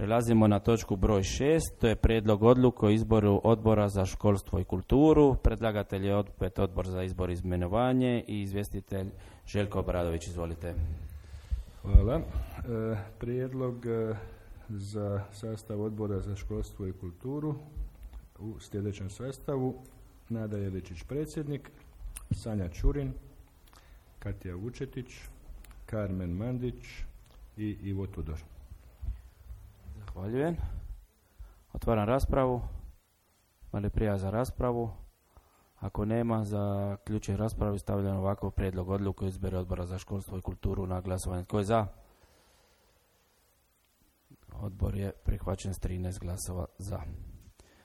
Prelazimo na točku broj 6, to je prijedlog odluke o izboru odbora za školstvo i kulturu. Predlagatelj je opet odbor za izbor i imenovanje i izvjestitelj Željko Obradović. Izvolite. Hvala. Prijedlog za sastav odbora za školstvo i kulturu u sljedećem sastavu: Nada Jeličić predsjednik, Sanja Čurin, Katja Vučetić, Karmen Mandić i Ivo Tudor. Zahvaljujem. Otvaram raspravu. Ima li prijava za raspravu? Ako nema, zaključujem raspravu i stavljam ovakav prijedlog odluke o izboru odbora za školstvo i kulturu na glasovanje. Tko je za? Odbor je prihvaćen s 13 glasova za.